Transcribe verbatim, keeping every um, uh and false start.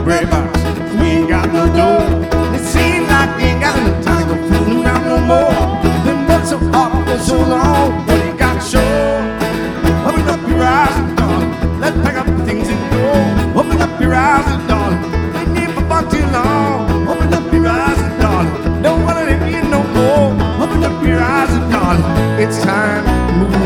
gray box. We ain't got no dough. It seems like we ain't got enough time to go fooling around no more. Been working so hard for so long. What you got to show? Open up your eyes and darling, let's pack up the things and go. Open up your eyes and darling, ain't need for far too long. Open up your eyes and darling, don't wanna live here no more. Open up your eyes and darling, it's time to move